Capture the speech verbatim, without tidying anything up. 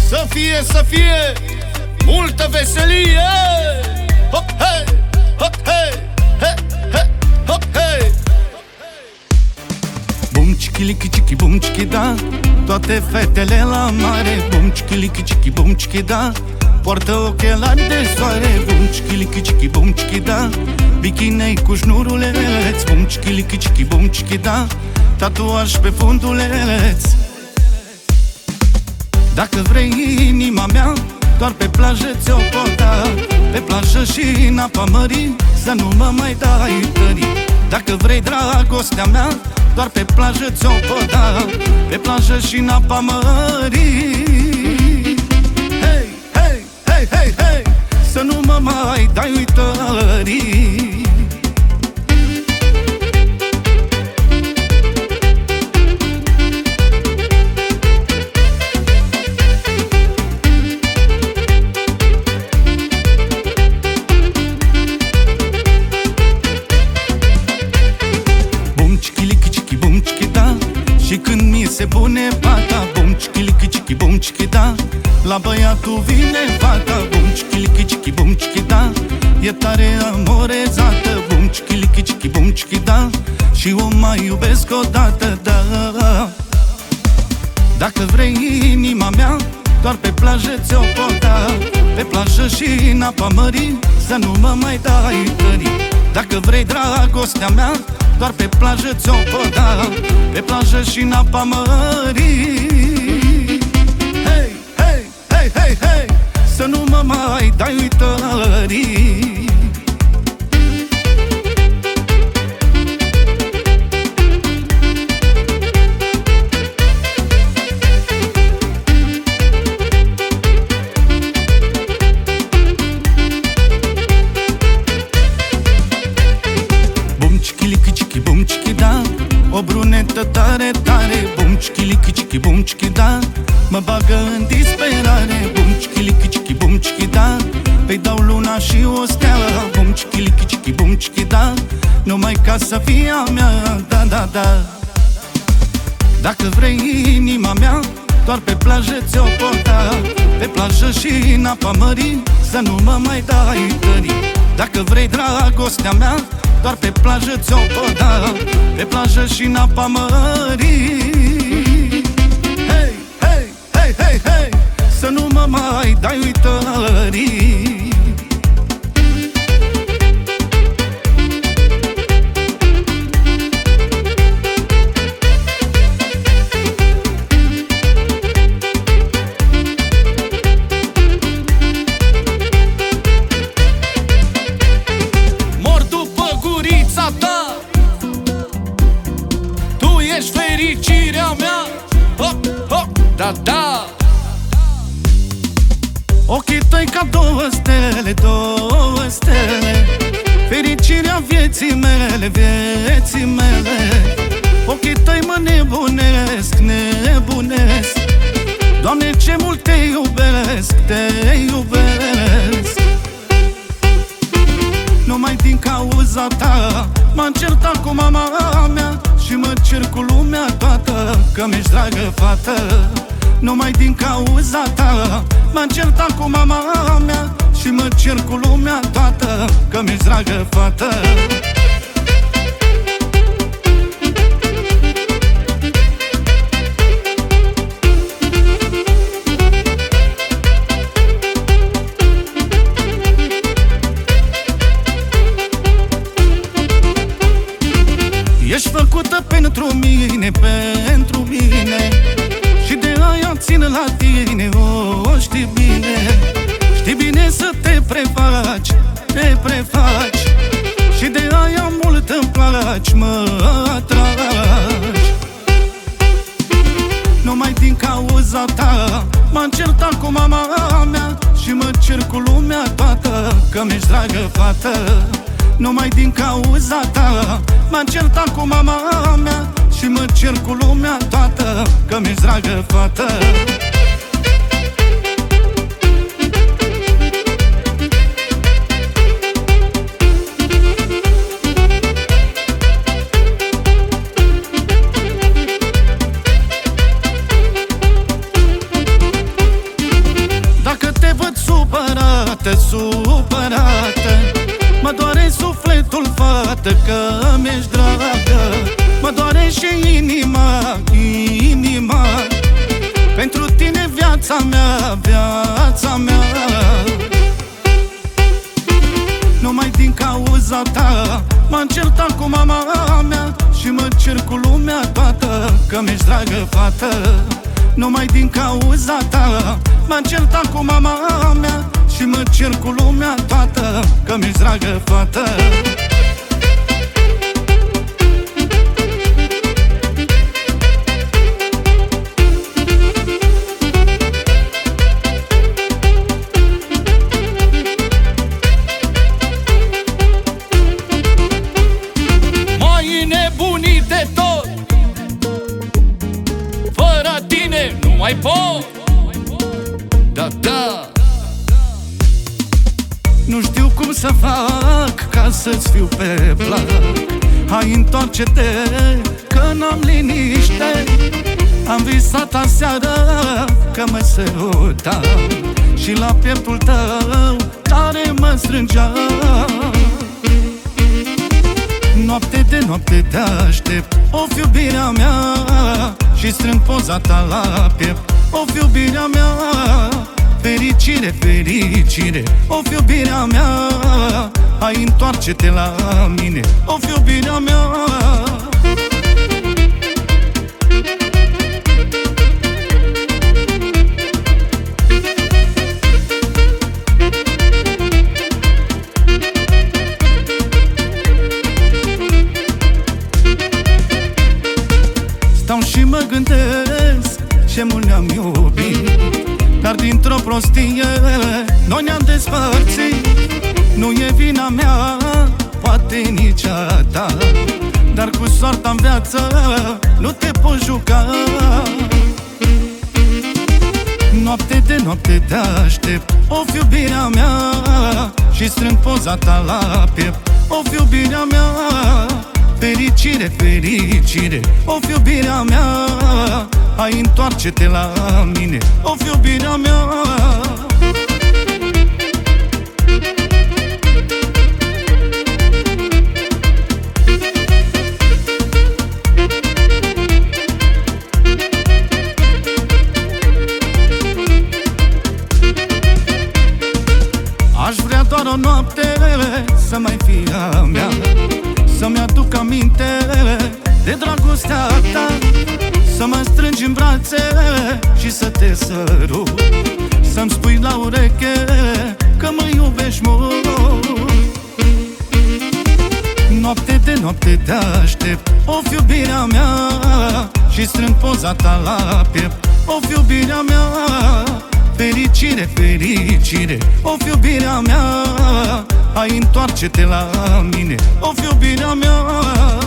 Să fie, să fie multă veselie. Hop, hei, hop, hei, he, he, hop, hei. Bum cichilichi cichi bum cichi da, toate fetele la mare. Bum cichilichi cichi bum cichi da, poartă ochelari de soare. Bum cichilichi cichi bum cichi da, bichinei cu șnuruleț. Bum cichilichi cichi bum cichi da, tatuaj pe funduleț. Dacă vrei inima mea, doar pe plajă ți-o pot da. Pe plajă și în apa mării, să nu mă mai dai tării. Dacă vrei dragostea mea, doar pe plajă ți-o pot da. Pe plajă și în apa mării. Hei, hei, hei, hei, hei, să nu mă mai dai uitării. Și când mi se pune pata, bum cichilichi cichi bum cichi da, la băiatul vine fata. Bum cichilichi cichi bum cichi da, e tare amorezată. Bum cichilichi cichi bum cichi da, și o mai iubesc odată, da. Dacă vrei inima mea, doar pe plajă ți-o pot da. Pe plajă și în apa mării, să nu mă mai dai tării. Dacă vrei dragostea mea, doar pe plajă ți-o pot da. Pe plajă și în apa mării. Hei, hei, hei, hei, hei, să nu mă mai dai uitării. O brunetă tare, tare, bum cichilichi cichi bum cichi da, mă bagă în disperare. Bum cichilichi cichi bum cichi da, păi dau luna și o stea. Bum cichilichi cichi bum cichi da, numai ca să fie a mea, da, da, da. Dacă vrei inima mea, doar pe plajă ți-o pot da. Pe plajă și în apa mării, să nu mă mai dai tării. Dacă vrei dragostea mea, doar pe plajă ți-o pot da. Pe plajă și în apa mării. Hei, hei, hei, hei, hei, să nu mă mai dai uitării. Ești fericirea mea, hop, hop, da, da. Ochii tăi ca două stele, două stele, fericirea vieții mele, vieții mele. Ochii tăi mă nebunesc, nebunesc. Doamne, ce mult te iubesc, te iubesc. Numai din cauza ta m-am certat cu mama mea și mă cer cu lumea toată că mi-ești dragă fată. Numai din cauza ta m-am certat cu mama mea și mă cer cu lumea toată că mi-ești dragă fată. Ești făcută pentru mine, pentru mine, și de aia țin la tine, o, știi bine. Știi bine să te prefaci, te prefaci, și de aia mult îmi placi, mă atragi. Numai din cauza ta m-am certat cu mama mea și mă cer cu lumea toată că mi-ești dragă fată. Numai din cauza ta m-am certat cu mama mea și mă cer cu lumea toată că mi-ești dragă fată. foarte supărată. Mă doare sufletul, fată, că mi-ești dragă. Mă doare și inima, inima. Pentru tine viața mea, viața mea. Numai din cauza ta m-am certat cu mama mea și mă cer cu lumea toată, că mi-ești dragă, fată. Numai din cauza ta m-am certat cu mama mea și mă cer cu lumea toată, că mi-ești dragă, fată. Nebunite tot, fără tine nu mai pot. Da, da. Nu știu cum să fac ca să-ți fiu pe plac. Hai, întoarce-te, că n-am liniște. Am visat aseară că mă săruta și la pieptul tău tare mă strângea. Noapte de noapte te aștept, o fi iubirea mea, și strâng poza ta la piept. O fi iubirea mea, fericire, fericire. O fi iubirea mea, hai, întoarce-te la mine. O fi iubirea mea. Stau și mă gândesc ce mult ne-am iubit, dar dintr-o prostie noi ne-am despărțit. Nu e vina mea, poate nici a ta, dar cu soarta în viață nu te poți juca. Noapte de noapte te aștept, o fi iubirea mea, și strâng poza ta la piept. O fi iubirea mea, fericire, fericire. O fi iubirea mea, hai, întoarce-te la mine. O fi iubirea mea. Aș vrea doar o noapte să mai fie a mea, să-mi aduc aminte de dragostea ta, să mă strângi în brațe și să te sărut, să-mi spui la ureche că mă iubești mult. Noapte de noapte te aștept, o fi iubirea mea, și strâng poza ta la piept. O fi iubirea mea, fericire, fericire. O fi iubirea mea, hai, întoarce-te la mine. O fi iubirea mea.